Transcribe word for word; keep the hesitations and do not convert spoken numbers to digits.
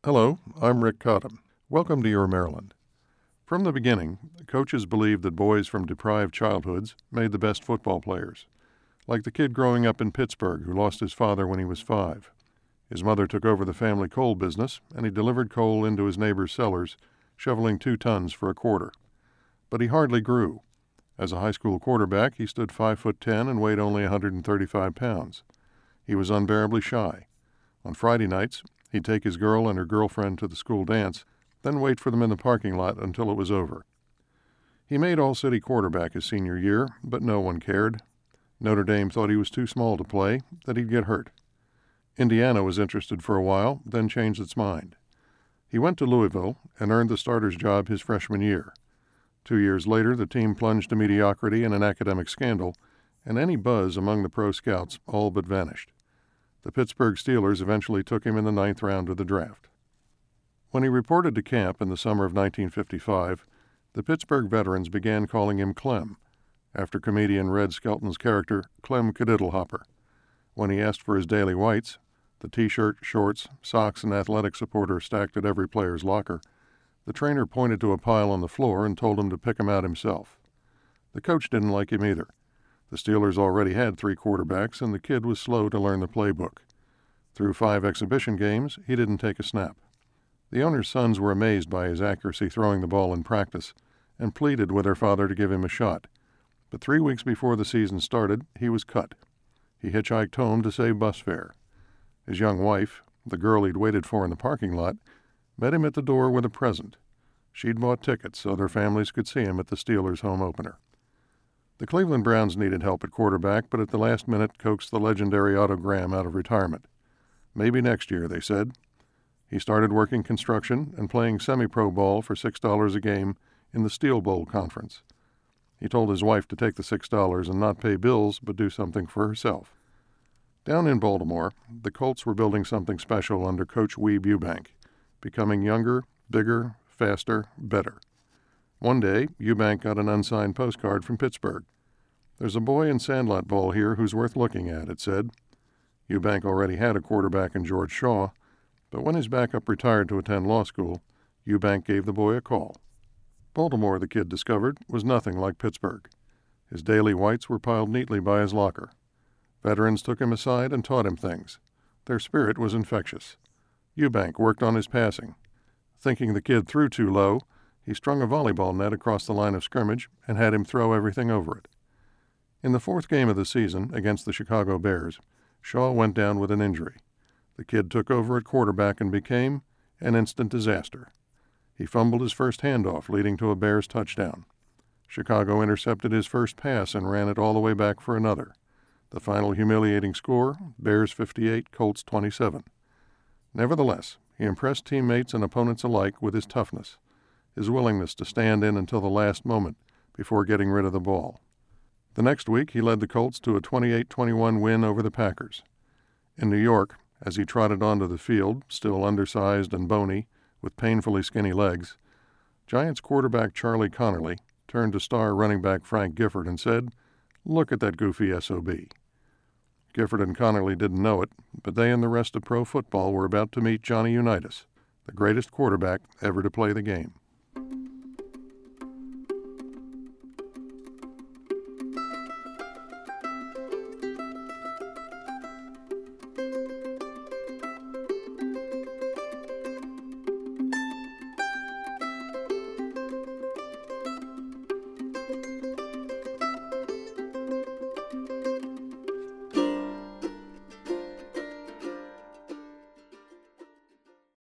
Hello, I'm Rick Cottam. Welcome to Your Maryland. From the beginning, coaches believed that boys from deprived childhoods made the best football players, like the kid growing up in Pittsburgh who lost his father when he was five. His mother took over the family coal business, and he delivered coal into his neighbor's cellars, shoveling two tons for a quarter. But he hardly grew. As a high school quarterback, he stood five foot ten and weighed only one hundred thirty-five pounds. He was unbearably shy. On Friday nights, he'd take his girl and her girlfriend to the school dance, then wait for them in the parking lot until it was over. He made All-City quarterback his senior year, but no one cared. Notre Dame thought he was too small to play, that he'd get hurt. Indiana was interested for a while, then changed its mind. He went to Louisville and earned the starter's job his freshman year. Two years later, the team plunged to mediocrity and an academic scandal, and any buzz among the pro scouts all but vanished. The Pittsburgh Steelers eventually took him in the ninth round of the draft. When he reported to camp in the summer of nineteen fifty-five, the Pittsburgh veterans began calling him Clem, after comedian Red Skelton's character Clem Cadiddlehopper. When he asked for his daily whites, the T-shirt, shorts, socks, and athletic supporter stacked at every player's locker, the trainer pointed to a pile on the floor and told him to pick 'em out himself. The coach didn't like him either. The Steelers already had three quarterbacks, and the kid was slow to learn the playbook. Through five exhibition games, he didn't take a snap. The owner's sons were amazed by his accuracy throwing the ball in practice and pleaded with their father to give him a shot. But three weeks before the season started, he was cut. He hitchhiked home to save bus fare. His young wife, the girl he'd waited for in the parking lot, met him at the door with a present. She'd bought tickets so their families could see him at the Steelers' home opener. The Cleveland Browns needed help at quarterback, but at the last minute coaxed the legendary Otto Graham out of retirement. Maybe next year, they said. He started working construction and playing semi-pro ball for six dollars a game in the Steel Bowl Conference. He told his wife to take the six dollars and not pay bills, but do something for herself. Down in Baltimore, the Colts were building something special under Coach Weeb Ewbank, becoming younger, bigger, faster, better. One day, Ewbank got an unsigned postcard from Pittsburgh. "There's a boy in Sandlot ball here who's worth looking at," it said. Ewbank already had a quarterback in George Shaw, but when his backup retired to attend law school, Ewbank gave the boy a call. Baltimore, the kid discovered, was nothing like Pittsburgh. His daily whites were piled neatly by his locker. Veterans took him aside and taught him things. Their spirit was infectious. Ewbank worked on his passing. Thinking the kid threw too low, he strung a volleyball net across the line of scrimmage and had him throw everything over it. In the fourth game of the season against the Chicago Bears, Shaw went down with an injury. The kid took over at quarterback and became an instant disaster. He fumbled his first handoff, leading to a Bears touchdown. Chicago intercepted his first pass and ran it all the way back for another. The final humiliating score, Bears fifty-eight, Colts twenty-seven. Nevertheless, he impressed teammates and opponents alike with his toughness, his willingness to stand in until the last moment before getting rid of the ball. The next week, he led the Colts to a twenty-eight twenty-one win over the Packers. In New York, as he trotted onto the field, still undersized and bony, with painfully skinny legs, Giants quarterback Charlie Connerly turned to star running back Frank Gifford and said, "Look at that goofy S O B." Gifford and Connerly didn't know it, but they and the rest of pro football were about to meet Johnny Unitas, the greatest quarterback ever to play the game.